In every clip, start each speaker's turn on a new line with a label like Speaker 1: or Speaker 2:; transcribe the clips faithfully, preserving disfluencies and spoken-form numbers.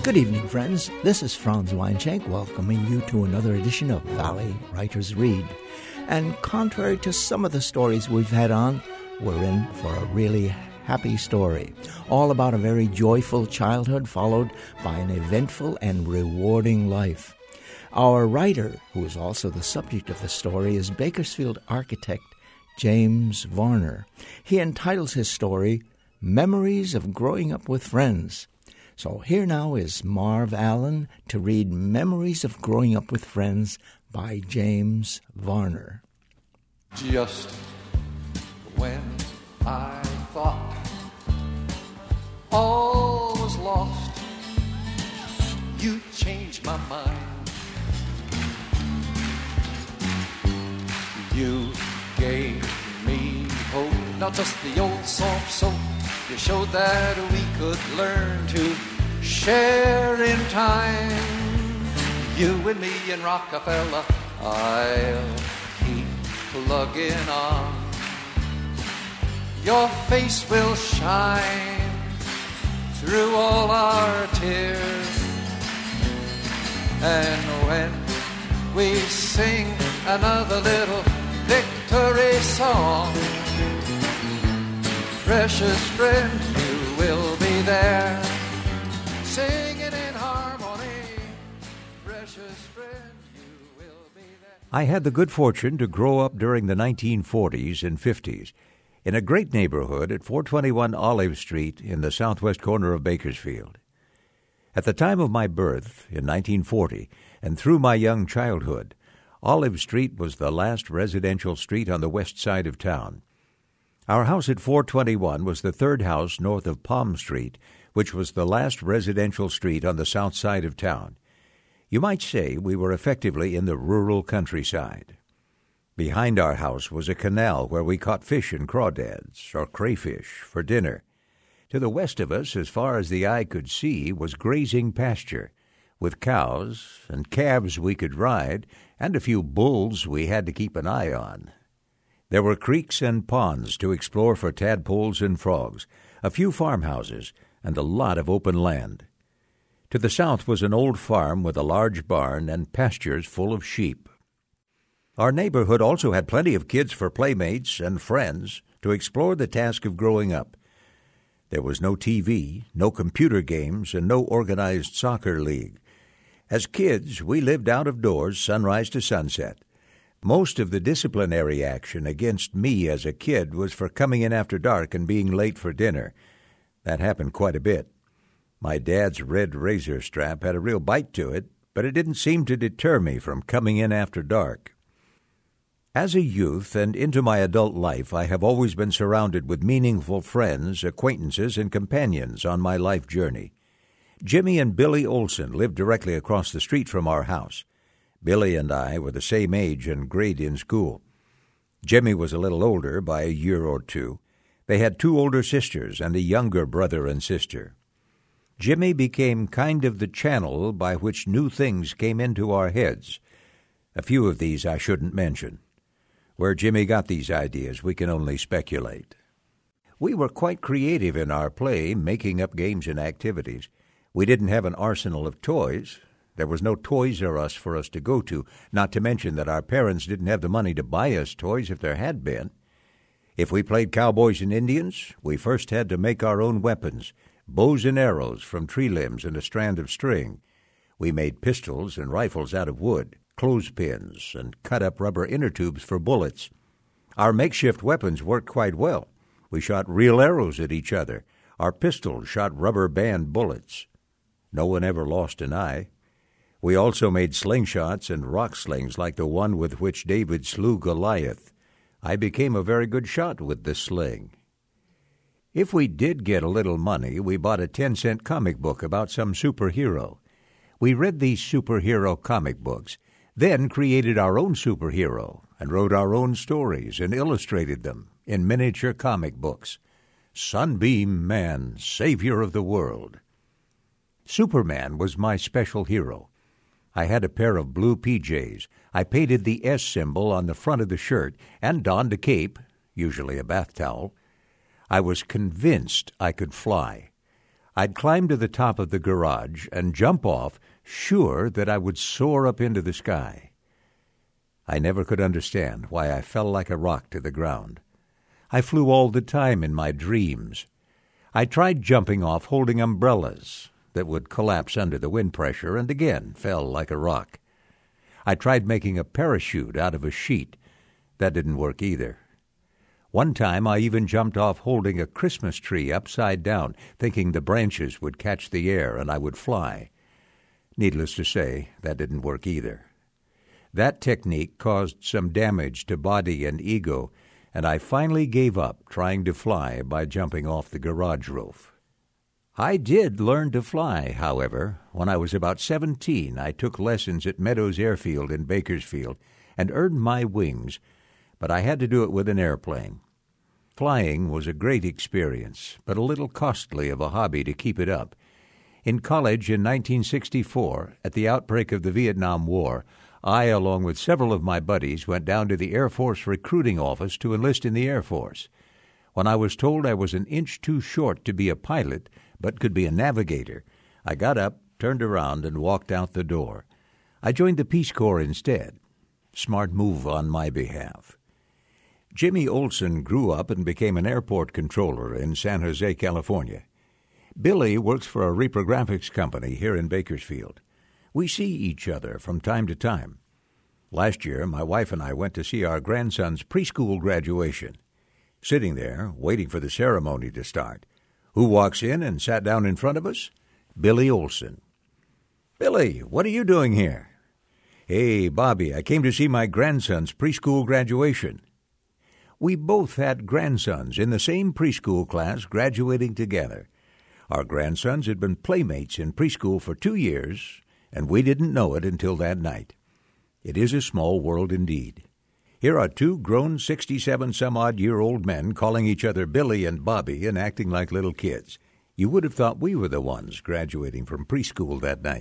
Speaker 1: Good evening, friends. This is Franz Weinschenk welcoming you to another edition of Valley Writers Read. And contrary to some of the stories we've had on, we're in for a really happy story, all about a very joyful childhood followed by an eventful and rewarding life. Our writer, who is also the subject of the story, is Bakersfield architect James Varner. He entitles his story, Memories of Growing Up with Friends. So here now is Marv Allen to read Memories of Growing Up with Friends by James Varner.
Speaker 2: Just when I thought all was lost, you changed my mind. You gave me hope, not just the old soft soap. You showed that we could learn to share in time. You and me and Rockefeller, I'll keep plugging on. Your face will shine through all our tears. And when we sing another little victory song, precious friend, you will be there, singing in harmony. Precious friend, you will be there.
Speaker 3: I had the good fortune to grow up during the nineteen forties and fifties in a great neighborhood at four twenty-one Olive Street in the southwest corner of Bakersfield. At the time of my birth, in nineteen forty, and through my young childhood, Olive Street was the last residential street on the west side of town. Our house at four twenty-one was the third house north of Palm Street, which was the last residential street on the south side of town. You might say we were effectively in the rural countryside. Behind our house was a canal where we caught fish and crawdads, or crayfish, for dinner. To the west of us, as far as the eye could see, was grazing pasture, with cows and calves we could ride, and a few bulls we had to keep an eye on. There were creeks and ponds to explore for tadpoles and frogs, a few farmhouses, and a lot of open land. To the south was an old farm with a large barn and pastures full of sheep. Our neighborhood also had plenty of kids for playmates and friends to explore the task of growing up. There was no T V, no computer games, and no organized soccer league. As kids, we lived out of doors sunrise to sunset. Most of the disciplinary action against me as a kid was for coming in after dark and being late for dinner. That happened quite a bit. My dad's red razor strap had a real bite to it, but it didn't seem to deter me from coming in after dark. As a youth and into my adult life, I have always been surrounded with meaningful friends, acquaintances, and companions on my life journey. Jimmy and Billy Olson lived directly across the street from our house. Billy and I were the same age and grade in school. Jimmy was a little older by a year or two. They had two older sisters and a younger brother and sister. Jimmy became kind of the channel by which new things came into our heads. A few of these I shouldn't mention. Where Jimmy got these ideas, we can only speculate. We were quite creative in our play, making up games and activities. We didn't have an arsenal of toys. There was no Toys R Us for us to go to, not to mention that our parents didn't have the money to buy us toys if there had been. If we played cowboys and Indians, we first had to make our own weapons, bows and arrows from tree limbs and a strand of string. We made pistols and rifles out of wood, clothespins, and cut-up rubber inner tubes for bullets. Our makeshift weapons worked quite well. We shot real arrows at each other. Our pistols shot rubber band bullets. No one ever lost an eye. We also made slingshots and rock slings like the one with which David slew Goliath. I became a very good shot with the sling. If we did get a little money, we bought a ten-cent comic book about some superhero. We read these superhero comic books, then created our own superhero and wrote our own stories and illustrated them in miniature comic books. Sunbeam Man, Savior of the World. Superman was my special hero. I had a pair of blue P Js. I painted the S symbol on the front of the shirt and donned a cape, usually a bath towel. I was convinced I could fly. I'd climb to the top of the garage and jump off, sure that I would soar up into the sky. I never could understand why I fell like a rock to the ground. I flew all the time in my dreams. I tried jumping off holding umbrellas that would collapse under the wind pressure and again fell like a rock. I tried making a parachute out of a sheet. That didn't work either. One time I even jumped off holding a Christmas tree upside down, thinking the branches would catch the air and I would fly. Needless to say, that didn't work either. That technique caused some damage to body and ego, and I finally gave up trying to fly by jumping off the garage roof. I did learn to fly, however. When I was about seventeen, I took lessons at Meadows Airfield in Bakersfield and earned my wings, but I had to do it with an airplane. Flying was a great experience, but a little costly of a hobby to keep it up. In college in nineteen sixty-four, at the outbreak of the Vietnam War, I, along with several of my buddies, went down to the Air Force recruiting office to enlist in the Air Force. When I was told I was an inch too short to be a pilot, but could be a navigator, I got up, turned around, and walked out the door. I joined the Peace Corps instead. Smart move on my behalf. Jimmy Olsen grew up and became an airport controller in San Jose, California. Billy works for a reprographics company here in Bakersfield. We see each other from time to time. Last year, my wife and I went to see our grandson's preschool graduation. Sitting there, waiting for the ceremony to start, who walks in and sat down in front of us? Billy Olsen. "Billy, what are you doing here?" "Hey, Bobby, I came to see my grandson's preschool graduation." We both had grandsons in the same preschool class graduating together. Our grandsons had been playmates in preschool for two years, and we didn't know it until that night. It is a small world indeed. Here are two grown sixty-seven-some-odd-year-old men calling each other Billy and Bobby and acting like little kids. You would have thought we were the ones graduating from preschool that night.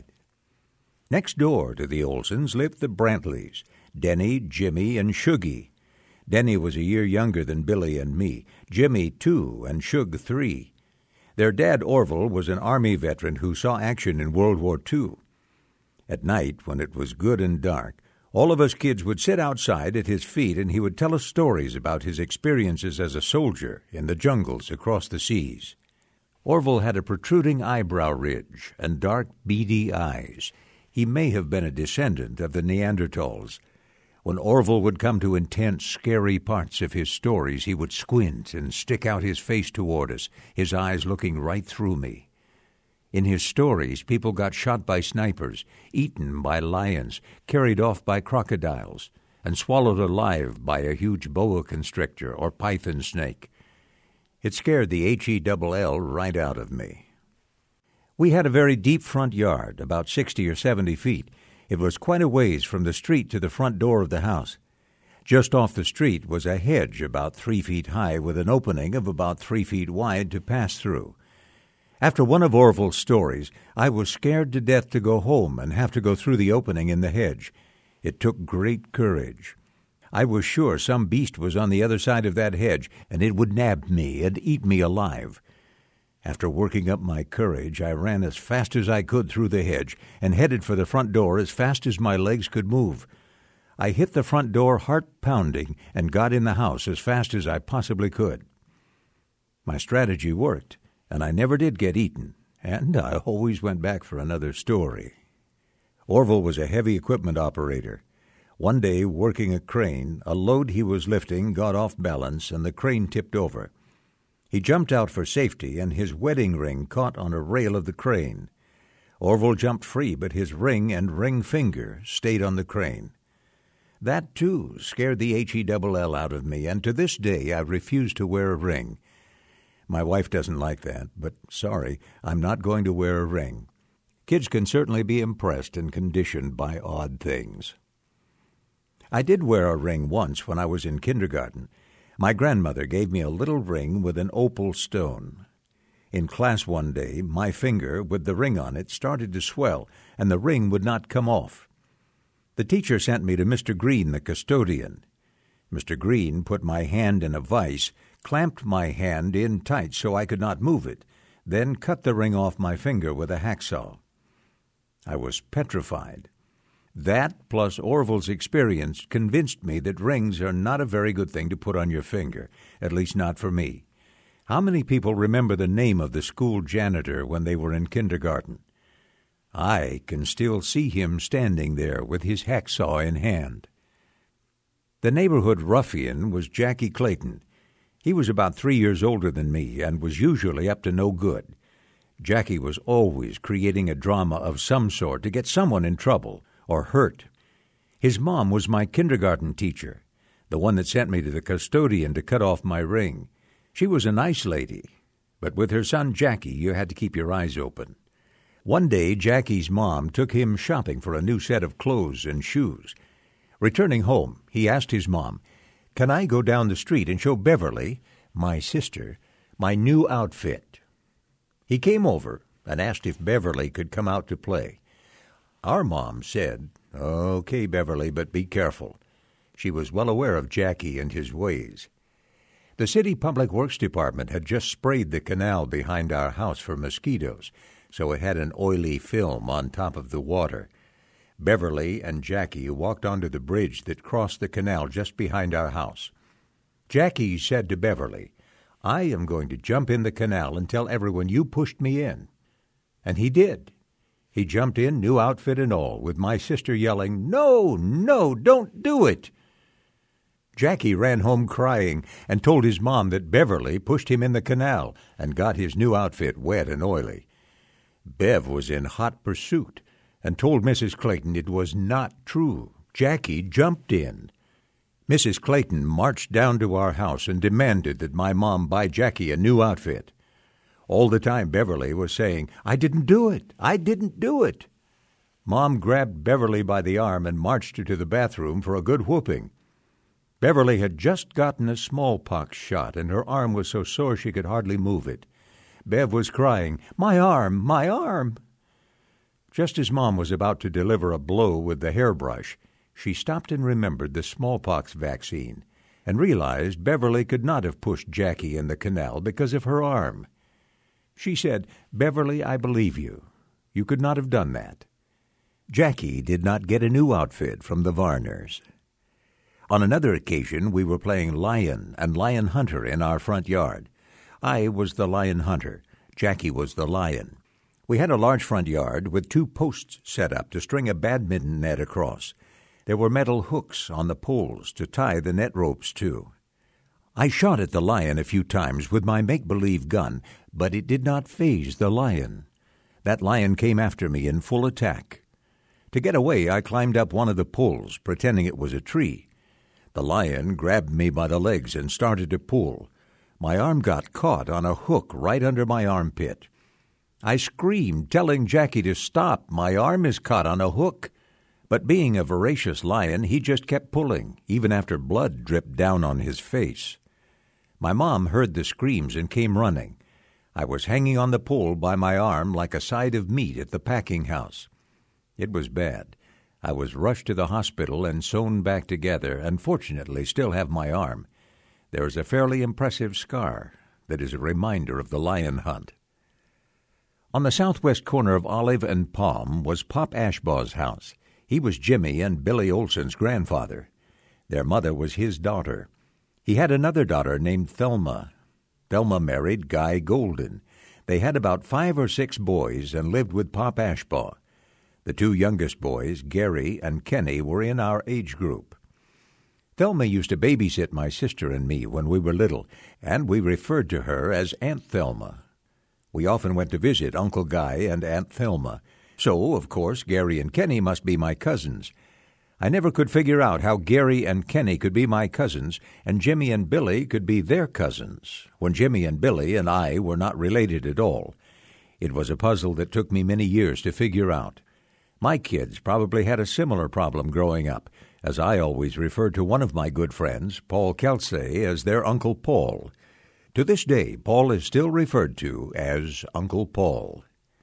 Speaker 3: Next door to the Olsens lived the Brantleys, Denny, Jimmy, and Shuggy. Denny was a year younger than Billy and me, Jimmy two, and Shug three. Their dad, Orville, was an Army veteran who saw action in World War Two. At night, when it was good and dark, all of us kids would sit outside at his feet and he would tell us stories about his experiences as a soldier in the jungles across the seas. Orville had a protruding eyebrow ridge and dark, beady eyes. He may have been a descendant of the Neanderthals. When Orville would come to intense, scary parts of his stories, he would squint and stick out his face toward us, his eyes looking right through me. In his stories, people got shot by snipers, eaten by lions, carried off by crocodiles, and swallowed alive by a huge boa constrictor or python snake. It scared the H E L L right out of me. We had a very deep front yard, about sixty or seventy feet. It was quite a ways from the street to the front door of the house. Just off the street was a hedge about three feet high with an opening of about three feet wide to pass through. After one of Orville's stories, I was scared to death to go home and have to go through the opening in the hedge. It took great courage. I was sure some beast was on the other side of that hedge, and it would nab me and eat me alive. After working up my courage, I ran as fast as I could through the hedge and headed for the front door as fast as my legs could move. I hit the front door heart-pounding and got in the house as fast as I possibly could. My strategy worked, and I never did get eaten, and I always went back for another story. Orville was a heavy equipment operator. One day, working a crane, a load he was lifting got off balance and the crane tipped over. He jumped out for safety, and his wedding ring caught on a rail of the crane. Orville jumped free, but his ring and ring finger stayed on the crane. That, too, scared the H E L L out of me, and to this day I refuse to wear a ring. My wife doesn't like that, but sorry, I'm not going to wear a ring. Kids can certainly be impressed and conditioned by odd things. I did wear a ring once when I was in kindergarten. My grandmother gave me a little ring with an opal stone. In class one day, my finger with the ring on it started to swell, and the ring would not come off. The teacher sent me to Mister Green, the custodian. Mister Green put my hand in a vise, clamped my hand in tight so I could not move it, then cut the ring off my finger with a hacksaw. I was petrified. That, plus Orville's experience, convinced me that rings are not a very good thing to put on your finger, at least not for me. How many people remember the name of the school janitor when they were in kindergarten? I can still see him standing there with his hacksaw in hand. The neighborhood ruffian was Jackie Clayton. He was about three years older than me and was usually up to no good. Jackie was always creating a drama of some sort to get someone in trouble or hurt. His mom was my kindergarten teacher, the one that sent me to the custodian to cut off my ring. She was a nice lady, but with her son Jackie, you had to keep your eyes open. One day, Jackie's mom took him shopping for a new set of clothes and shoes. Returning home, he asked his mom, "Can I go down the street and show Beverly, my sister, my new outfit?" He came over and asked if Beverly could come out to play. Our mom said, "Okay, Beverly, but be careful." She was well aware of Jackie and his ways. The city public works department had just sprayed the canal behind our house for mosquitoes, so it had an oily film on top of the water. Beverly and Jackie walked onto the bridge that crossed the canal just behind our house. Jackie said to Beverly, "I am going to jump in the canal and tell everyone you pushed me in." And he did. He jumped in, new outfit and all, with my sister yelling, "No, no, don't do it!" Jackie ran home crying and told his mom that Beverly pushed him in the canal and got his new outfit wet and oily. Bev was in hot pursuit and told Missus Clayton it was not true. Jackie jumped in. Missus Clayton marched down to our house and demanded that my mom buy Jackie a new outfit. All the time Beverly was saying, "I didn't do it. I didn't do it." Mom grabbed Beverly by the arm and marched her to the bathroom for a good whooping. Beverly had just gotten a smallpox shot, and her arm was so sore she could hardly move it. Bev was crying, "My arm, my arm." Just as Mom was about to deliver a blow with the hairbrush, she stopped and remembered the smallpox vaccine and realized Beverly could not have pushed Jackie in the canal because of her arm. She said, "Beverly, I believe you. You could not have done that." Jackie did not get a new outfit from the Varners. On another occasion, we were playing lion and lion hunter in our front yard. I was the lion hunter. Jackie was the lion. We had a large front yard with two posts set up to string a badminton net across. There were metal hooks on the poles to tie the net ropes to. I shot at the lion a few times with my make-believe gun, but it did not faze the lion. That lion came after me in full attack. To get away, I climbed up one of the poles, pretending it was a tree. The lion grabbed me by the legs and started to pull. My arm got caught on a hook right under my armpit. I screamed, telling Jackie to stop. "My arm is caught on a hook." But being a voracious lion, he just kept pulling, even after blood dripped down on his face. My mom heard the screams and came running. I was hanging on the pole by my arm like a side of meat at the packing house. It was bad. I was rushed to the hospital and sewn back together, and fortunately still have my arm. There is a fairly impressive scar that is a reminder of the lion hunt. On the southwest corner of Olive and Palm was Pop Ashbaugh's house. He was Jimmy and Billy Olson's grandfather. Their mother was his daughter. He had another daughter named Thelma. Thelma married Guy Golden. They had about five or six boys and lived with Pop Ashbaugh. The two youngest boys, Gary and Kenny, were in our age group. Thelma used to babysit my sister and me when we were little, and we referred to her as Aunt Thelma. We often went to visit Uncle Guy and Aunt Thelma, so, of course, Gary and Kenny must be my cousins. I never could figure out how Gary and Kenny could be my cousins and Jimmy and Billy could be their cousins, when Jimmy and Billy and I were not related at all. It was a puzzle that took me many years to figure out. My kids probably had a similar problem growing up, as I always referred to one of my good friends, Paul Kelsey, as their Uncle Paul. To this day, Paul is still referred to as Uncle Paul.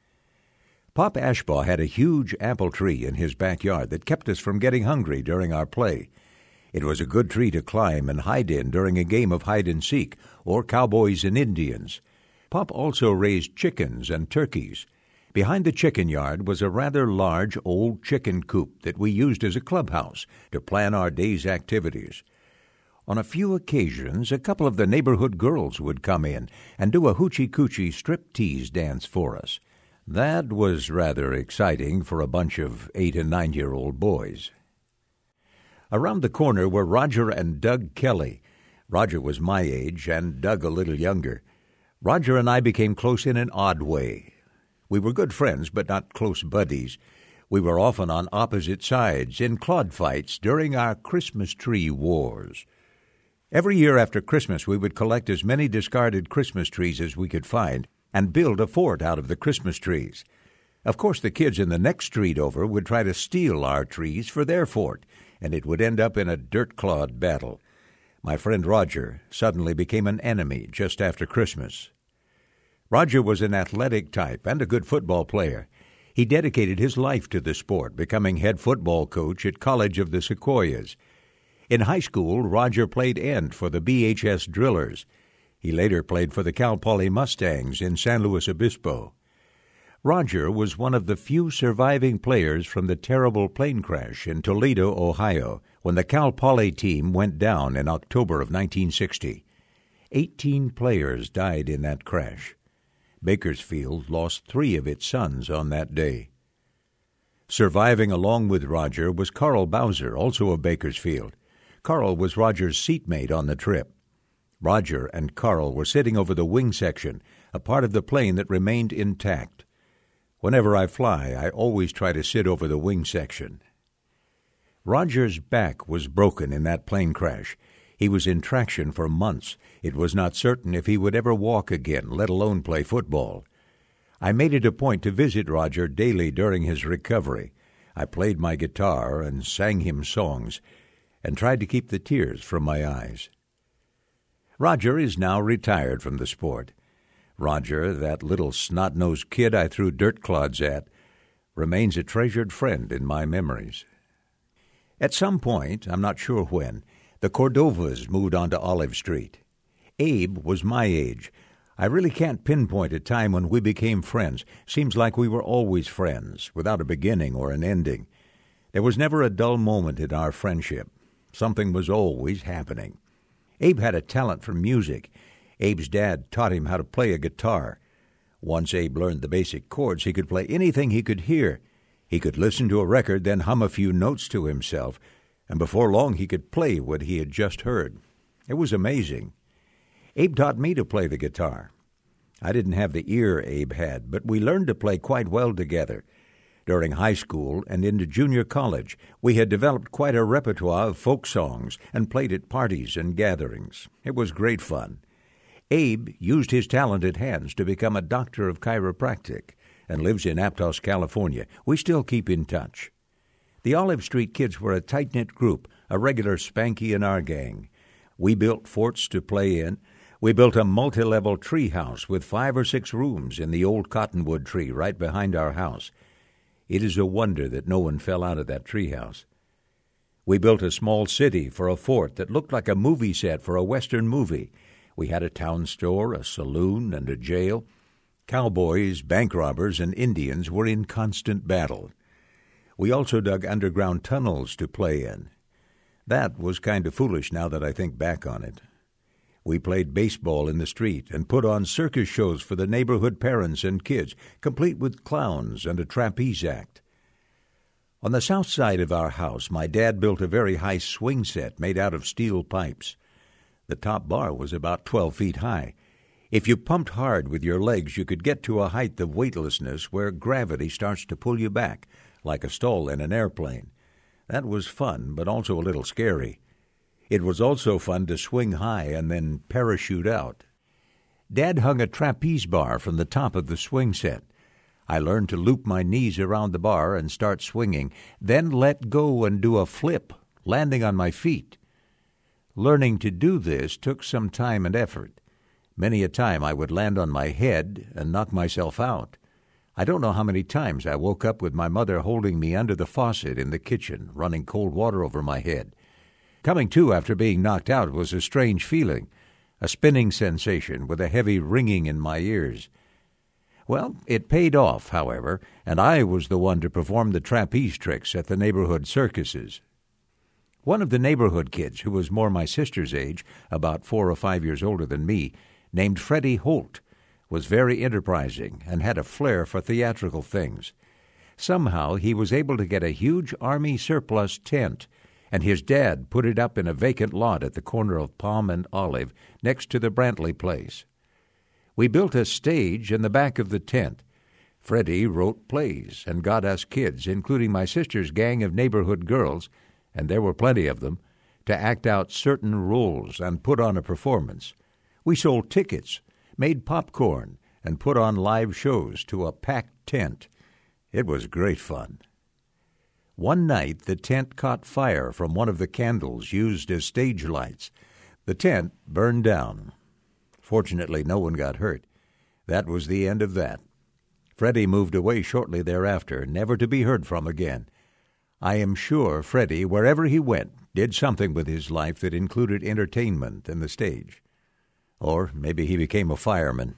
Speaker 3: Pop Ashbaugh had a huge apple tree in his backyard that kept us from getting hungry during our play. It was a good tree to climb and hide in during a game of hide-and-seek or cowboys and Indians. Pop also raised chickens and turkeys. Behind the chicken yard was a rather large old chicken coop that we used as a clubhouse to plan our day's activities. On a few occasions, a couple of the neighborhood girls would come in and do a hoochie-coochie striptease dance for us. That was rather exciting for a bunch of eight- and nine-year-old boys. Around the corner were Roger and Doug Kelly. Roger was my age and Doug a little younger. Roger and I became close in an odd way. We were good friends, but not close buddies. We were often on opposite sides in clod fights during our Christmas tree wars. Every year after Christmas, we would collect as many discarded Christmas trees as we could find and build a fort out of the Christmas trees. Of course, the kids in the next street over would try to steal our trees for their fort, and it would end up in a dirt-clod battle. My friend Roger suddenly became an enemy just after Christmas. Roger was an athletic type and a good football player. He dedicated his life to the sport, becoming head football coach at College of the Sequoias. In high school, Roger played end for the B H S Drillers. He later played for the Cal Poly Mustangs in San Luis Obispo. Roger was one of the few surviving players from the terrible plane crash in Toledo, Ohio, when the Cal Poly team went down in October of nineteen sixty. Eighteen players died in that crash. Bakersfield lost three of its sons on that day. Surviving along with Roger was Carl Bowser, also of Bakersfield. Carl was Roger's seatmate on the trip. Roger and Carl were sitting over the wing section, a part of the plane that remained intact. Whenever I fly, I always try to sit over the wing section. Roger's back was broken in that plane crash. He was in traction for months. It was not certain if he would ever walk again, let alone play football. I made it a point to visit Roger daily during his recovery. I played my guitar and sang him songs and tried to keep the tears from my eyes. Roger is now retired from the sport. Roger, that little snot-nosed kid I threw dirt clods at, remains a treasured friend in my memories. At some point, I'm not sure when, the Cordovas moved onto Olive Street. Abe was my age. I really can't pinpoint a time when we became friends. Seems like we were always friends, without a beginning or an ending. There was never a dull moment in our friendship. Something was always happening. Abe had a talent for music. Abe's dad taught him how to play a guitar. Once Abe learned the basic chords, he could play anything he could hear. He could listen to a record, then hum a few notes to himself, and before long he could play what he had just heard. It was amazing. Abe taught me to play the guitar. I didn't have the ear Abe had, but we learned to play quite well together. During high school and into junior college, we had developed quite a repertoire of folk songs and played at parties and gatherings. It was great fun. Abe used his talented hands to become a doctor of chiropractic and lives in Aptos, California. We still keep in touch. The Olive Street kids were a tight-knit group, a regular Spanky in our gang. We built forts to play in. We built a multi-level tree house with five or six rooms in the old cottonwood tree right behind our house. It is a wonder that no one fell out of that tree house. We built a small city for a fort that looked like a movie set for a Western movie. We had a town store, a saloon, and a jail. Cowboys, bank robbers, and Indians were in constant battle. We also dug underground tunnels to play in. That was kind of foolish now that I think back on it. We played baseball in the street and put on circus shows for the neighborhood parents and kids, complete with clowns and a trapeze act. On the south side of our house, my dad built a very high swing set made out of steel pipes. The top bar was about twelve feet high. If you pumped hard with your legs, you could get to a height of weightlessness where gravity starts to pull you back, like a stall in an airplane. That was fun, but also a little scary. It was also fun to swing high and then parachute out. Dad hung a trapeze bar from the top of the swing set. I learned to loop my knees around the bar and start swinging, then let go and do a flip, landing on my feet. Learning to do this took some time and effort. Many a time I would land on my head and knock myself out. I don't know how many times I woke up with my mother holding me under the faucet in the kitchen, running cold water over my head. Coming to after being knocked out was a strange feeling. a spinning sensation with a heavy ringing in my ears. Well, it paid off, however, and I was the one to perform the trapeze tricks at the neighborhood circuses. One of the neighborhood kids, who was more my sister's age, about four or five years older than me, named Freddie Holt, was very enterprising and had a flair for theatrical things. Somehow he was able to get a huge Army surplus tent, and his dad put it up in a vacant lot at the corner of Palm and Olive, next to the Brantley place. We built a stage in the back of the tent. Freddie wrote plays and got us kids, including my sister's gang of neighborhood girls, and there were plenty of them, to act out certain roles and put on a performance. We sold tickets, made popcorn, and put on live shows to a packed tent. It was great fun. One night the tent caught fire from one of the candles used as stage lights. The tent burned down. Fortunately, no one got hurt. That was the end of that. Freddie moved away shortly thereafter, never to be heard from again. I am sure Freddie, wherever he went, did something with his life that included entertainment and the stage. Or maybe he became a fireman.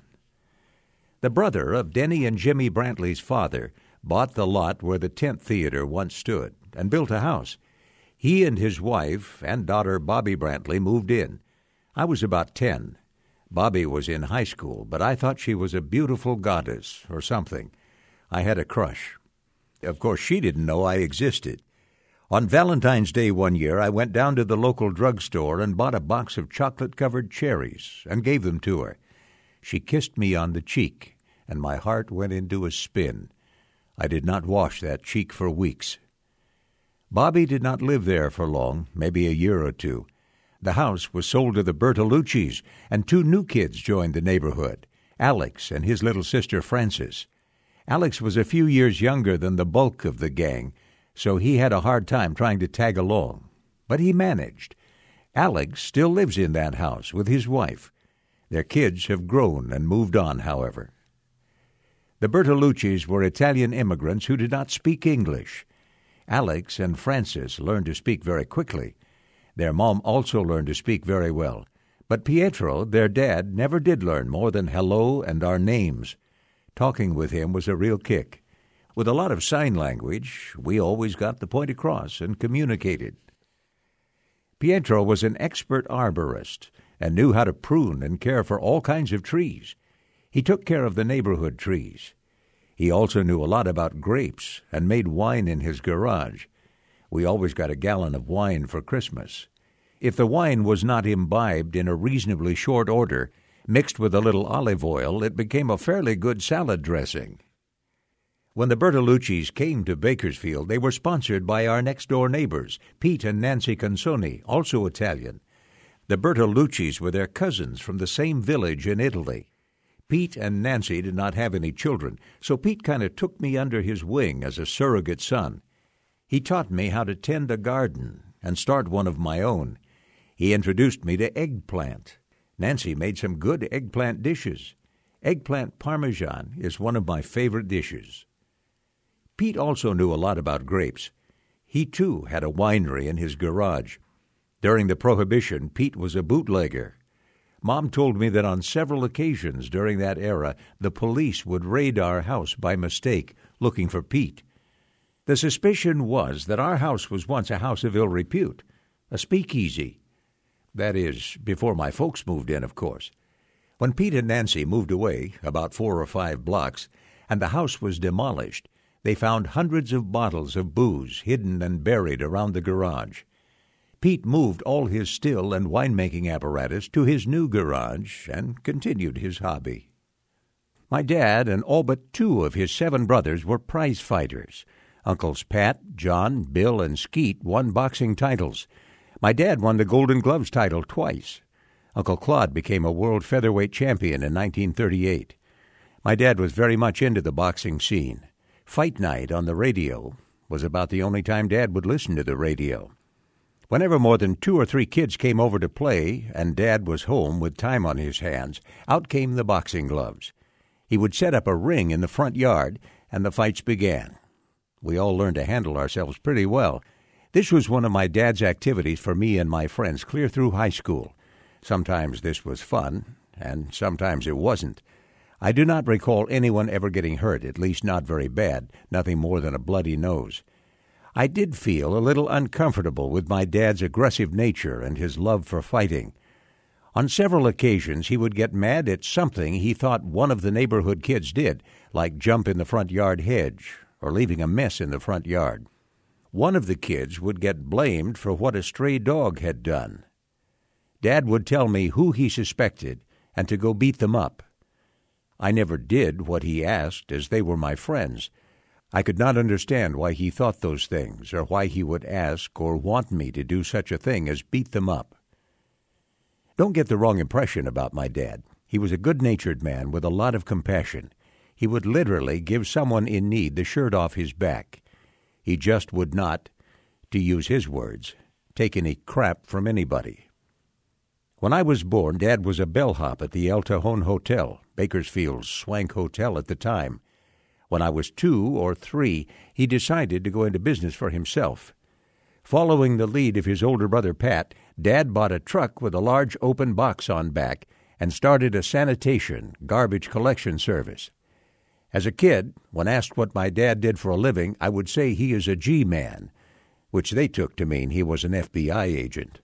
Speaker 3: The brother of Denny and Jimmy Brantley's father bought the lot where the tent theater once stood and built a house. He and his wife and daughter Bobby Brantley moved in. I was about ten. Bobby was in high school, but I thought she was a beautiful goddess or something. I had a crush. Of course, she didn't know I existed. On Valentine's Day one year, I went down to the local drugstore and bought a box of chocolate-covered cherries and gave them to her. She kissed me on the cheek, and my heart went into a spin. I did not wash that cheek for weeks. Bobby did not live there for long, maybe a year or two. The house was sold to the Bertoluccis, and two new kids joined the neighborhood, Alex and his little sister Frances. Alex was a few years younger than the bulk of the gang, so he had a hard time trying to tag along. But he managed. Alex still lives in that house with his wife. Their kids have grown and moved on, however. The Bertoluccis were Italian immigrants who did not speak English. Alex and Frances learned to speak very quickly. Their mom also learned to speak very well. But Pietro, their dad, never did learn more than hello and our names. Talking with him was a real kick. With a lot of sign language, we always got the point across and communicated. Pietro was an expert arborist and knew how to prune and care for all kinds of trees. He took care of the neighborhood trees. He also knew a lot about grapes and made wine in his garage. We always got a gallon of wine for Christmas. If the wine was not imbibed in a reasonably short order, mixed with a little olive oil, it became a fairly good salad dressing. When the Bertoluccis came to Bakersfield, they were sponsored by our next-door neighbors, Pete and Nancy Consoni, also Italian. The Bertoluccis were their cousins from the same village in Italy. Pete and Nancy did not have any children, so Pete kind of took me under his wing as a surrogate son. He taught me how to tend a garden and start one of my own. He introduced me to eggplant. Nancy made some good eggplant dishes. Eggplant parmesan is one of my favorite dishes. Pete also knew a lot about grapes. He, too, had a winery in his garage. During the Prohibition, Pete was a bootlegger. Mom told me that on several occasions during that era, the police would raid our house by mistake, looking for Pete. The suspicion was that our house was once a house of ill repute, a speakeasy. That is, before my folks moved in, of course. When Pete and Nancy moved away, about four or five blocks, and the house was demolished, they found hundreds of bottles of booze hidden and buried around the garage. Pete moved all his still and winemaking apparatus to his new garage and continued his hobby. My dad and all but two of his seven brothers were prize fighters. Uncles Pat, John, Bill, and Skeet won boxing titles. My dad won the Golden Gloves title twice. Uncle Claude became a world featherweight champion in nineteen thirty-eight. My dad was very much into the boxing scene. Fight night on the radio was about the only time Dad would listen to the radio. Whenever more than two or three kids came over to play and Dad was home with time on his hands, out came the boxing gloves. He would set up a ring in the front yard, and the fights began. We all learned to handle ourselves pretty well. This was one of my dad's activities for me and my friends clear through high school. Sometimes this was fun, and sometimes it wasn't. I do not recall anyone ever getting hurt, at least not very bad, nothing more than a bloody nose. I did feel a little uncomfortable with my dad's aggressive nature and his love for fighting. On several occasions he would get mad at something he thought one of the neighborhood kids did, like jump in the front yard hedge or leaving a mess in the front yard. One of the kids would get blamed for what a stray dog had done. Dad would tell me who he suspected and to go beat them up. I never did what he asked, as they were my friends. I could not understand why he thought those things, or why he would ask or want me to do such a thing as beat them up. Don't get the wrong impression about my dad. He was a good-natured man with a lot of compassion. He would literally give someone in need the shirt off his back. He just would not, to use his words, take any crap from anybody. When I was born, Dad was a bellhop at the El Tejon Hotel, Bakersfield's swank hotel at the time. When I was two or three, he decided to go into business for himself. Following the lead of his older brother Pat, Dad bought a truck with a large open box on back and started a sanitation, garbage collection service. As a kid, when asked what my dad did for a living, I would say he is a G-man, which they took to mean he was an F B I agent.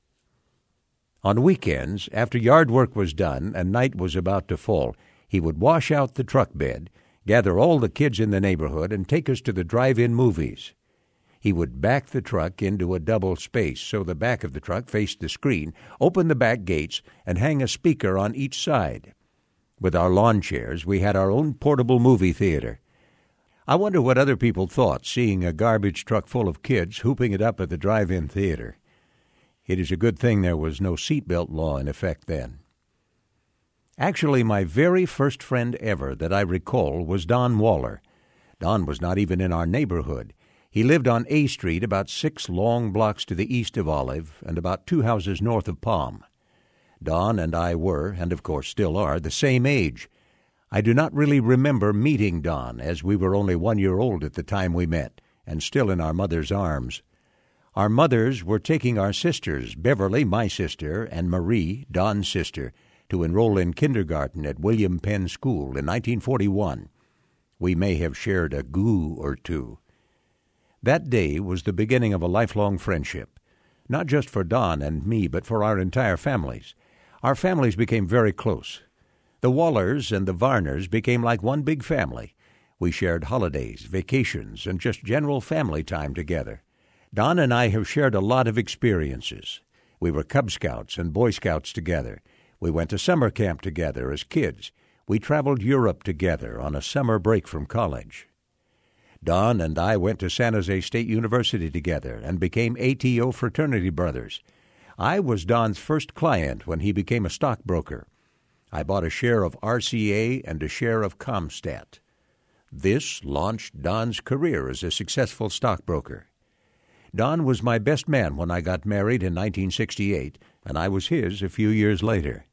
Speaker 3: On weekends, after yard work was done and night was about to fall, he would wash out the truck bed, gather all the kids in the neighborhood, and take us to the drive-in movies. He would back the truck into a double space so the back of the truck faced the screen, open the back gates, and hang a speaker on each side. With our lawn chairs, we had our own portable movie theater. I wonder what other people thought seeing a garbage truck full of kids hooping it up at the drive-in theater. It is a good thing there was no seatbelt law in effect then. Actually, my very first friend ever that I recall was Don Waller. Don was not even in our neighborhood. He lived on A Street, about six long blocks to the east of Olive and about two houses north of Palm. Don and I were, and of course still are, the same age. I do not really remember meeting Don, as we were only one year old at the time we met, and still in our mother's arms. Our mothers were taking our sisters, Beverly, my sister, and Marie, Don's sister, to enroll in kindergarten at William Penn School in nineteen forty-one. We may have shared a goo or two. That day was the beginning of a lifelong friendship, not just for Don and me, but for our entire families. Our families became very close. The Wallers and the Varners became like one big family. We shared holidays, vacations, and just general family time together. Don and I have shared a lot of experiences. We were Cub Scouts and Boy Scouts together. We went to summer camp together as kids. We traveled Europe together on a summer break from college. Don and I went to San Jose State University together and became A T O fraternity brothers. I was Don's first client when he became a stockbroker. I bought a share of R C A and a share of Comstat. This launched Don's career as a successful stockbroker. Don was my best man when I got married in nineteen sixty-eight, and I was his a few years later.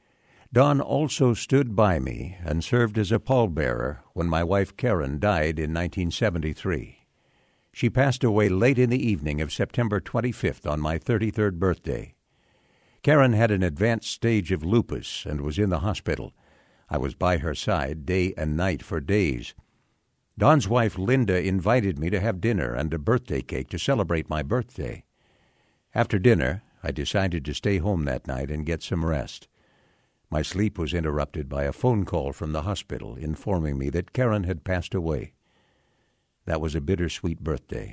Speaker 3: Don also stood by me and served as a pallbearer when my wife Karen died in nineteen seventy-three. She passed away late in the evening of September twenty-fifth on my thirty-third birthday. Karen had an advanced stage of lupus and was in the hospital. I was by her side day and night for days. Don's wife, Linda, invited me to have dinner and a birthday cake to celebrate my birthday. After dinner, I decided to stay home that night and get some rest. My sleep was interrupted by a phone call from the hospital informing me that Karen had passed away. That was a bittersweet birthday.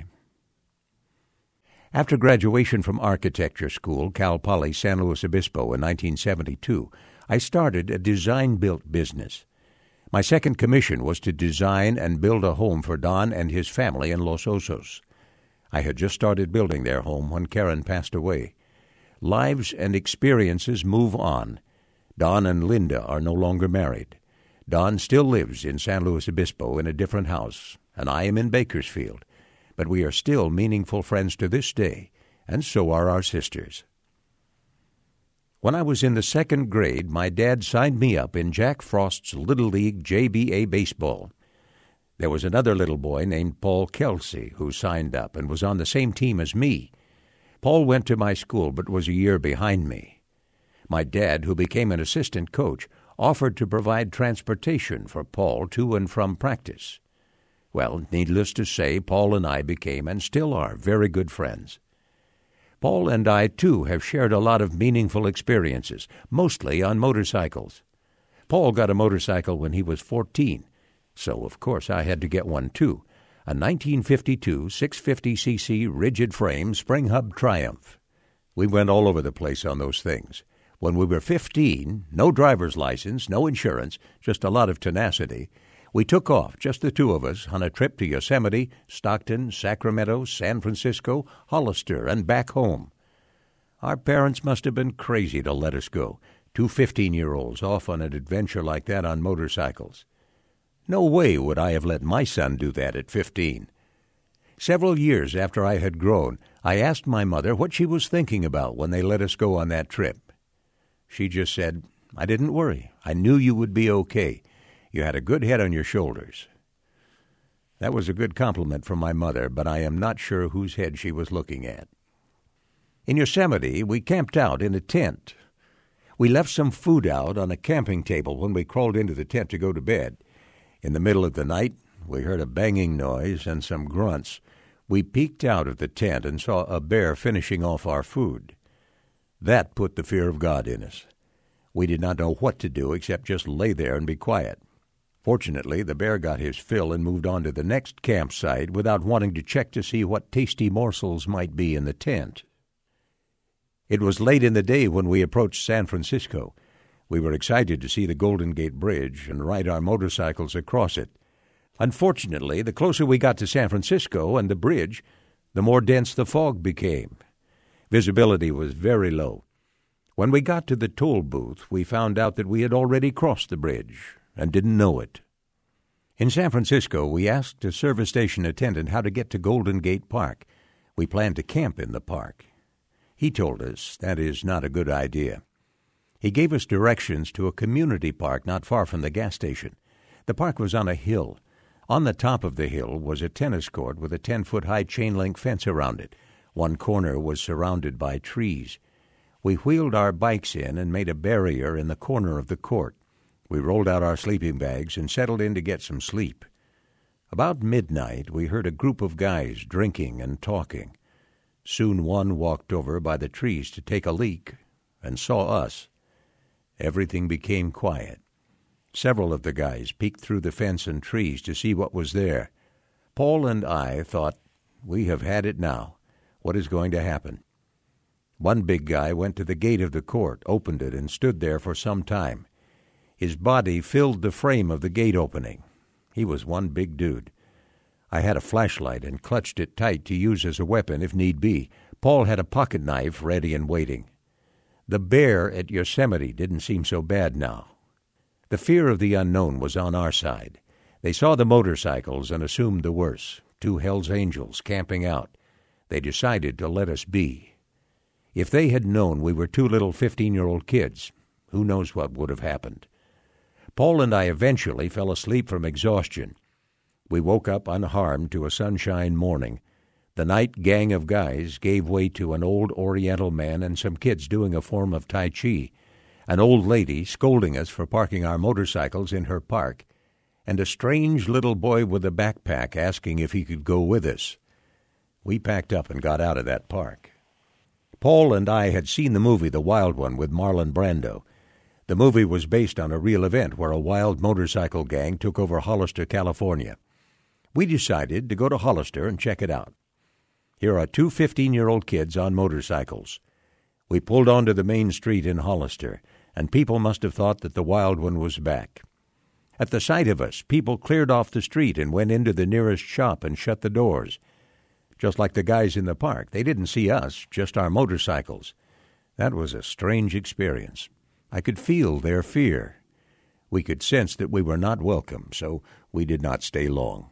Speaker 3: After graduation from architecture school, Cal Poly, San Luis Obispo, in nineteen seventy-two, I started a design-built business. My second commission was to design and build a home for Don and his family in Los Osos. I had just started building their home when Karen passed away. Lives and experiences move on. Don and Linda are no longer married. Don still lives in San Luis Obispo in a different house, and I am in Bakersfield. But we are still meaningful friends to this day, and so are our sisters. When I was in the second grade, my dad signed me up in Jack Frost's Little League J B A baseball. There was another little boy named Paul Kelsey who signed up and was on the same team as me. Paul went to my school but was a year behind me. My dad, who became an assistant coach, offered to provide transportation for Paul to and from practice. Well, needless to say, Paul and I became, and still are, very good friends. Paul and I, too, have shared a lot of meaningful experiences, mostly on motorcycles. Paul got a motorcycle when he was fourteen, so of course I had to get one too, a nineteen fifty-two six fifty c c rigid frame spring hub Triumph. We went all over the place on those things. When we were fifteen, no driver's license, no insurance, just a lot of tenacity, we took off, just the two of us, on a trip to Yosemite, Stockton, Sacramento, San Francisco, Hollister, and back home. Our parents must have been crazy to let us go, two fifteen-year-olds off on an adventure like that on motorcycles. No way would I have let my son do that at fifteen. Several years after I had grown, I asked my mother what she was thinking about when they let us go on that trip. She just said, "I didn't worry. I knew you would be okay. You had a good head on your shoulders." That was a good compliment from my mother, but I am not sure whose head she was looking at. In Yosemite, we camped out in a tent. We left some food out on a camping table when we crawled into the tent to go to bed. In the middle of the night, we heard a banging noise and some grunts. We peeked out of the tent and saw a bear finishing off our food. That put the fear of God in us. We did not know what to do except just lay there and be quiet. Fortunately, the bear got his fill and moved on to the next campsite without wanting to check to see what tasty morsels might be in the tent. It was late in the day when we approached San Francisco. We were excited to see the Golden Gate Bridge and ride our motorcycles across it. Unfortunately, the closer we got to San Francisco and the bridge, the more dense the fog became. Visibility was very low. When we got to the toll booth, we found out that we had already crossed the bridge and didn't know it. In San Francisco, we asked a service station attendant how to get to Golden Gate Park. We planned to camp in the park. He told us that is not a good idea. He gave us directions to a community park not far from the gas station. The park was on a hill. On the top of the hill was a tennis court with a ten-foot-high chain-link fence around it. One corner was surrounded by trees. We wheeled our bikes in and made a barrier in the corner of the court. We rolled out our sleeping bags and settled in to get some sleep. About midnight, we heard a group of guys drinking and talking. Soon one walked over by the trees to take a leak and saw us. Everything became quiet. Several of the guys peeked through the fence and trees to see what was there. Paul and I thought, "We have had it now. What is going to happen?" One big guy went to the gate of the court, opened it, and stood there for some time. His body filled the frame of the gate opening. He was one big dude. I had a flashlight and clutched it tight to use as a weapon if need be. Paul had a pocket knife ready and waiting. The bear at Yosemite didn't seem so bad now. The fear of the unknown was on our side. They saw the motorcycles and assumed the worst, two Hells Angels camping out. They decided to let us be. If they had known we were two little fifteen-year-old kids, who knows what would have happened. Paul and I eventually fell asleep from exhaustion. We woke up unharmed to a sunshine morning. The night gang of guys gave way to an old Oriental man and some kids doing a form of Tai Chi, an old lady scolding us for parking our motorcycles in her park, and a strange little boy with a backpack asking if he could go with us. We packed up and got out of that park. Paul and I had seen the movie The Wild One with Marlon Brando. The movie was based on a real event where a wild motorcycle gang took over Hollister, California. We decided to go to Hollister and check it out. Here are two fifteen-year-old kids on motorcycles. We pulled onto the main street in Hollister, and people must have thought that the Wild One was back. At the sight of us, people cleared off the street and went into the nearest shop and shut the doors. Just like the guys in the park, they didn't see us, just our motorcycles. That was a strange experience. I could feel their fear. We could sense that we were not welcome, so we did not stay long.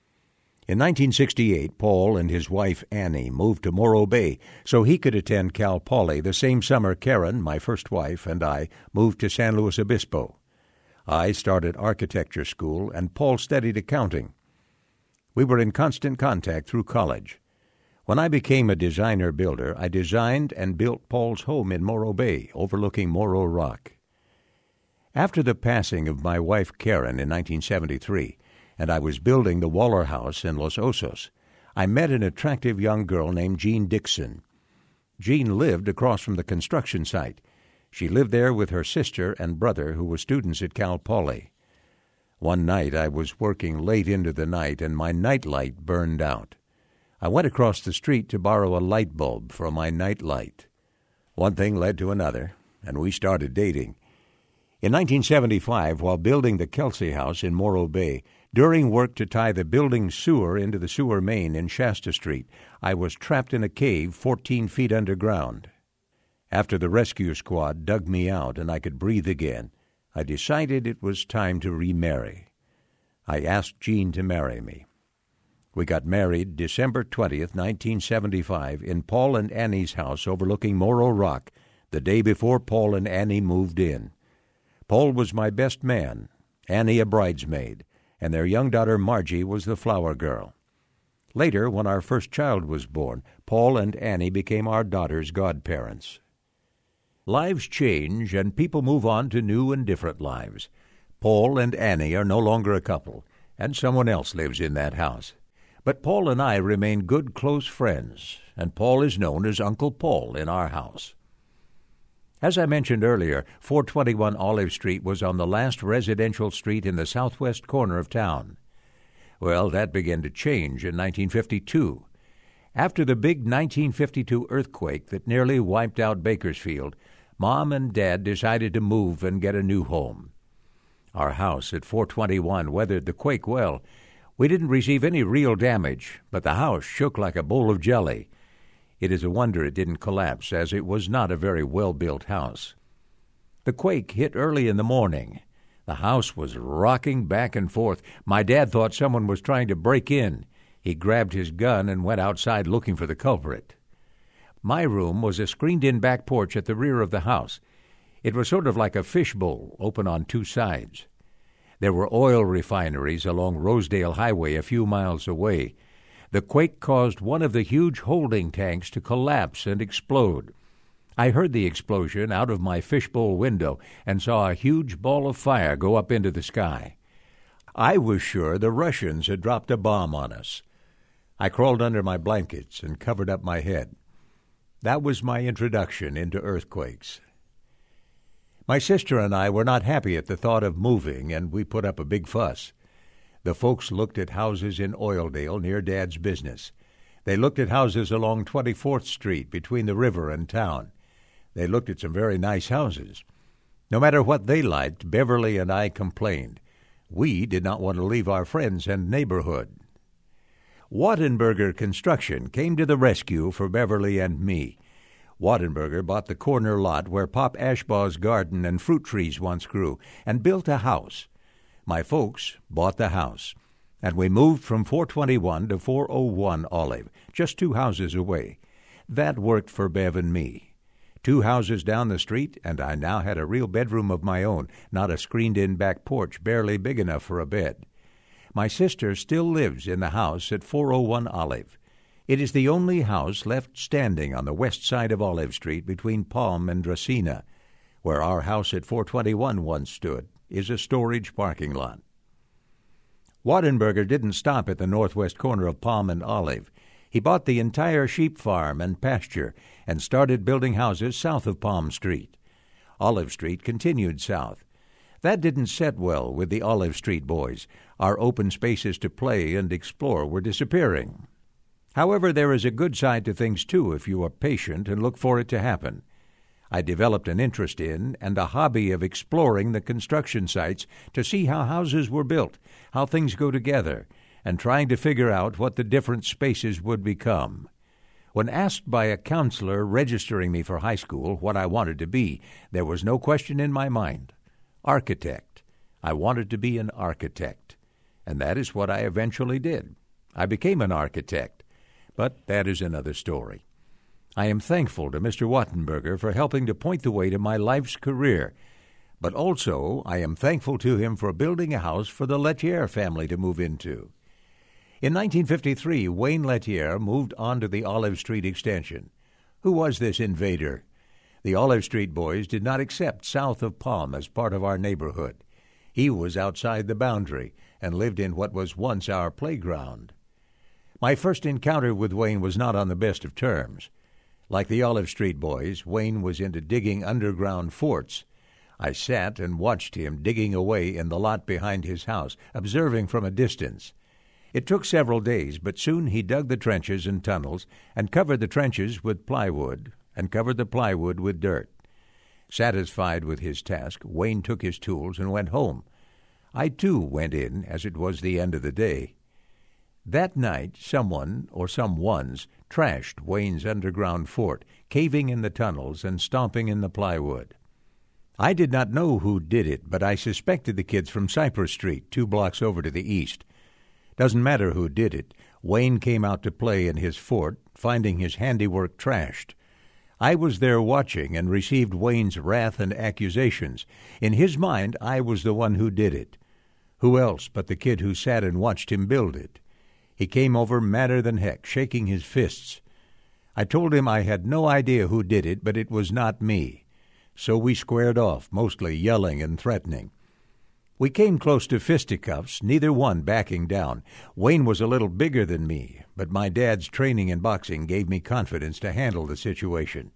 Speaker 3: In nineteen sixty-eight, Paul and his wife Annie moved to Morro Bay so he could attend Cal Poly. The same summer, Karen, my first wife, and I moved to San Luis Obispo. I started architecture school, and Paul studied accounting. We were in constant contact through college. When I became a designer builder, I designed and built Paul's home in Morro Bay, overlooking Morro Rock. After the passing of my wife Karen in nineteen seventy-three, and I was building the Waller House in Los Osos, I met an attractive young girl named Jean Dixon. Jean lived across from the construction site. She lived there with her sister and brother, who were students at Cal Poly. One night I was working late into the night, and my nightlight burned out. I went across the street to borrow a light bulb for my nightlight. One thing led to another, and we started dating. In nineteen seventy-five, while building the Kelsey House in Morro Bay, during work to tie the building sewer into the sewer main in Shasta Street, I was trapped in a cave fourteen feet underground. After the rescue squad dug me out and I could breathe again, I decided it was time to remarry. I asked Jean to marry me. We got married December twentieth, nineteen seventy-five, in Paul and Annie's house overlooking Morro Rock, the day before Paul and Annie moved in. Paul was my best man, Annie a bridesmaid, and their young daughter Margie was the flower girl. Later, when our first child was born, Paul and Annie became our daughter's godparents. Lives change, and people move on to new and different lives. Paul and Annie are no longer a couple, and someone else lives in that house. But Paul and I remain good, close friends, and Paul is known as Uncle Paul in our house. As I mentioned earlier, four twenty-one Olive Street was on the last residential street in the southwest corner of town. Well, that began to change in nineteen fifty-two. After the big nineteen fifty-two earthquake that nearly wiped out Bakersfield, Mom and Dad decided to move and get a new home. Our house at four twenty-one weathered the quake well. We didn't receive any real damage, but the house shook like a bowl of jelly. It is a wonder it didn't collapse, as it was not a very well-built house. The quake hit early in the morning. The house was rocking back and forth. My dad thought someone was trying to break in. He grabbed his gun and went outside looking for the culprit. My room was a screened-in back porch at the rear of the house. It was sort of like a fishbowl, open on two sides. There were oil refineries along Rosedale Highway a few miles away. The quake caused one of the huge holding tanks to collapse and explode. I heard the explosion out of my fishbowl window and saw a huge ball of fire go up into the sky. I was sure the Russians had dropped a bomb on us. I crawled under my blankets and covered up my head. That was my introduction into earthquakes. My sister and I were not happy at the thought of moving, and we put up a big fuss. The folks looked at houses in Oildale near Dad's business. They looked at houses along twenty-fourth Street between the river and town. They looked at some very nice houses. No matter what they liked, Beverly and I complained. We did not want to leave our friends and neighborhood. Wattenberger Construction came to the rescue for Beverly and me. Wattenberger bought the corner lot where Pop Ashbaugh's garden and fruit trees once grew and built a house. My folks bought the house, and we moved from four twenty-one to four oh one Olive, just two houses away. That worked for Bev and me. Two houses down the street, and I now had a real bedroom of my own, not a screened-in back porch barely big enough for a bed. My sister still lives in the house at four oh one Olive. It is the only house left standing on the west side of Olive Street between Palm and Dracena. Where our house at four twenty-one once stood is a storage parking lot. Wattenberger didn't stop at the northwest corner of Palm and Olive. He bought the entire sheep farm and pasture and started building houses south of Palm Street. Olive Street continued south. That didn't set well with the Olive Street boys. Our open spaces to play and explore were disappearing. However, there is a good side to things, too, if you are patient and look for it to happen. I developed an interest in and a hobby of exploring the construction sites to see how houses were built, how things go together, and trying to figure out what the different spaces would become. When asked by a counselor registering me for high school what I wanted to be, there was no question in my mind. Architect. I wanted to be an architect. And that is what I eventually did. I became an architect. But that is another story. I am thankful to Mister Wattenberger for helping to point the way to my life's career. But also, I am thankful to him for building a house for the Lettier family to move into. In nineteen fifty-three, Wayne Lettier moved on to the Olive Street extension. Who was this invader? The Olive Street boys did not accept south of Palm as part of our neighborhood. He was outside the boundary and lived in what was once our playground. My first encounter with Wayne was not on the best of terms. Like the Olive Street boys, Wayne was into digging underground forts. I sat and watched him digging away in the lot behind his house, observing from a distance. It took several days, but soon he dug the trenches and tunnels and covered the trenches with plywood and covered the plywood with dirt. Satisfied with his task, Wayne took his tools and went home. I, too, went in, as it was the end of the day. That night, someone, or some ones, trashed Wayne's underground fort, caving in the tunnels and stomping in the plywood. I did not know who did it, but I suspected the kids from Cypress Street, two blocks over to the east. Doesn't matter who did it. Wayne came out to play in his fort, finding his handiwork trashed. I was there watching and received Wayne's wrath and accusations. In his mind, I was the one who did it. Who else but the kid who sat and watched him build it? He came over madder than heck, shaking his fists. I told him I had no idea who did it, but it was not me. So we squared off, mostly yelling and threatening. We came close to fisticuffs, neither one backing down. Wayne was a little bigger than me, but my dad's training in boxing gave me confidence to handle the situation.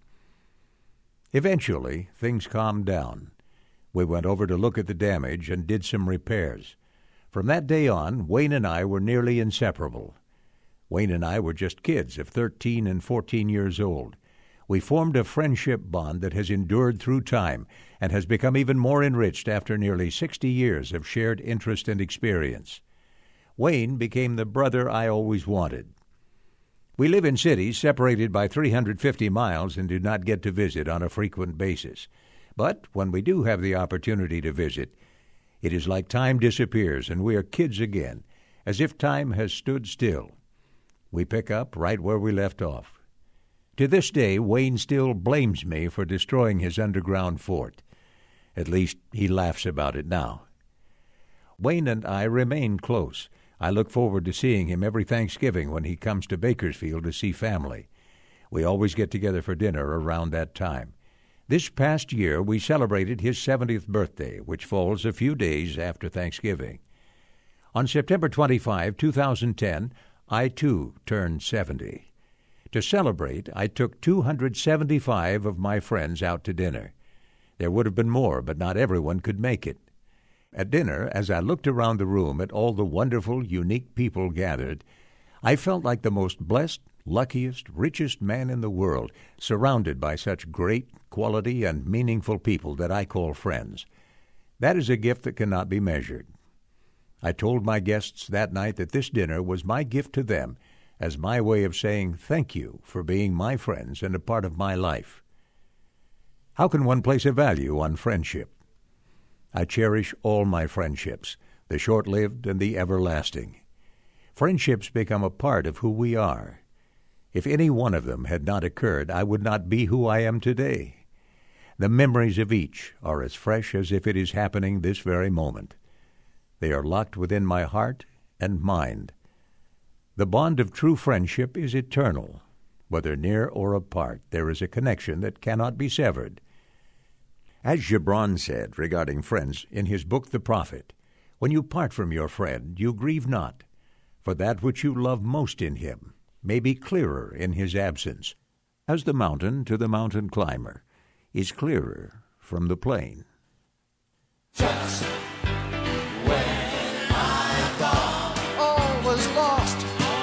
Speaker 3: Eventually, things calmed down. We went over to look at the damage and did some repairs. From that day on, Wayne and I were nearly inseparable. Wayne and I were just kids of thirteen and fourteen years old. We formed a friendship bond that has endured through time and has become even more enriched after nearly sixty years of shared interest and experience. Wayne became the brother I always wanted. We live in cities separated by three hundred fifty miles and do not get to visit on a frequent basis. But when we do have the opportunity to visit, it is like time disappears and we are kids again, as if time has stood still. We pick up right where we left off. To this day, Wayne still blames me for destroying his underground fort. At least he laughs about it now. Wayne and I remain close. I look forward to seeing him every Thanksgiving when he comes to Bakersfield to see family. We always get together for dinner around that time. This past year, we celebrated his seventieth birthday, which falls a few days after Thanksgiving. On September twenty-fifth, two thousand ten, I, too, turned seventy. To celebrate, I took two hundred seventy-five of my friends out to dinner. There would have been more, but not everyone could make it. At dinner, as I looked around the room at all the wonderful, unique people gathered, I felt like the most blessed, luckiest, richest man in the world, surrounded by such great, quality, and meaningful people that I call friends. That is a gift that cannot be measured. I told my guests that night that this dinner was my gift to them, as my way of saying thank you for being my friends and a part of my life. How can one place a value on friendship? I cherish all my friendships, the short-lived and the everlasting. Friendships become a part of who we are. If any one of them had not occurred, I would not be who I am today. The memories of each are as fresh as if it is happening this very moment. They are locked within my heart and mind. The bond of true friendship is eternal. Whether near or apart, there is a connection that cannot be severed. As Gibran said regarding friends in his book The Prophet, when you part from your friend, you grieve not, for that which you love most in him may be clearer in his absence, as the mountain to the mountain climber is clearer from the plain.
Speaker 2: Just when I thought all was lost,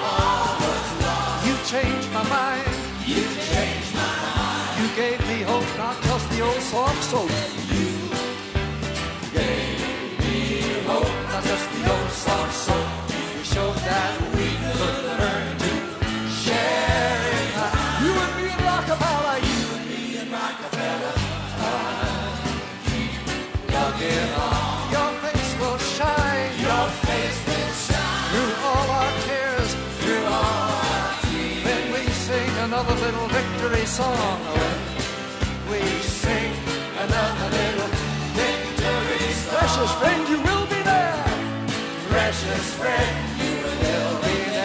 Speaker 2: changed my mind. You changed my mind. You gave me hope, not just the old soft soap. You gave me hope, not just the old soft soap. You showed that we could learn to share it. You and me and Rockefeller, you and me and Rockefeller. Keep plugging on. Your face will shine. Your face will shine through all our tears, through all. Another little victory song. We sing another little victory song. Precious friend, you will be there. Precious friend, you will be there.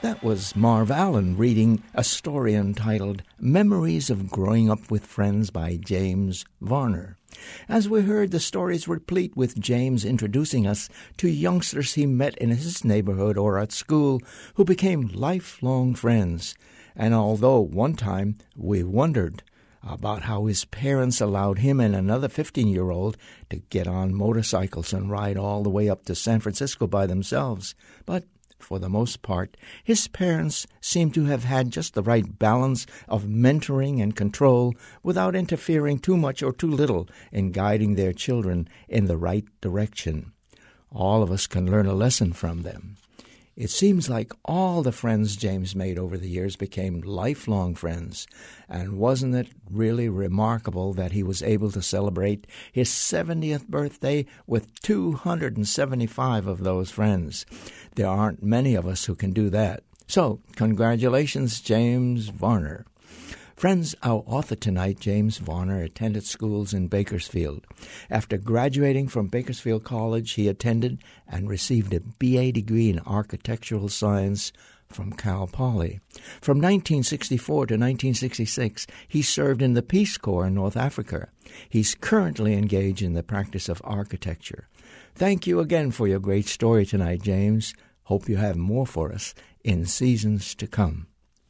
Speaker 1: That was Marv Allen reading a story entitled Memories of Growing Up with Friends by James Varner. As we heard, the story is replete with James introducing us to youngsters he met in his neighborhood or at school who became lifelong friends. And although one time we wondered about how his parents allowed him and another fifteen-year-old to get on motorcycles and ride all the way up to San Francisco by themselves, but for the most part, his parents seem to have had just the right balance of mentoring and control without interfering too much or too little in guiding their children in the right direction. All of us can learn a lesson from them. It seems like all the friends James made over the years became lifelong friends, and wasn't it really remarkable that he was able to celebrate his seventieth birthday with two hundred seventy-five of those friends? There aren't many of us who can do that. So, congratulations, James Varner. Friends, our author tonight, James Varner, attended schools in Bakersfield. After graduating from Bakersfield College, he attended and received a B A degree in architectural science from Cal Poly. From nineteen sixty-four to nineteen sixty-six, he served in the Peace Corps in North Africa. He's currently engaged in the practice of architecture. Thank you again for your great story tonight, James. Hope you have more for us in seasons to come.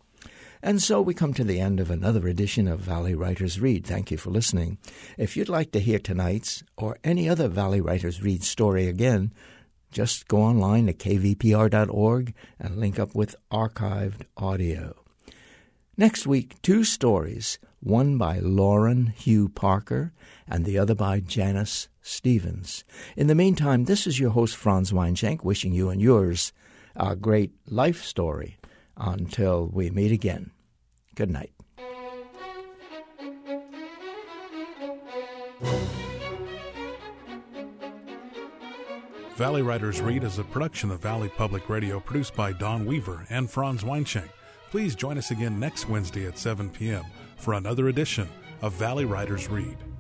Speaker 1: And so we come to the end of another edition of Valley Writers Read. Thank you for listening. If you'd like to hear tonight's or any other Valley Writers Read story again, just go online to k v p r dot org and link up with archived audio. Next week, two stories, one by Lauren Hugh Parker and the other by Janice Stevens. In the meantime, this is your host, Franz Weinschenk, wishing you and yours a great life story. Until we meet again, good night.
Speaker 4: Valley Writers Read is a production of Valley Public Radio, produced by Don Weaver and Franz Weinschenk. Please join us again next Wednesday at seven p.m. for another edition of Valley Writers Read.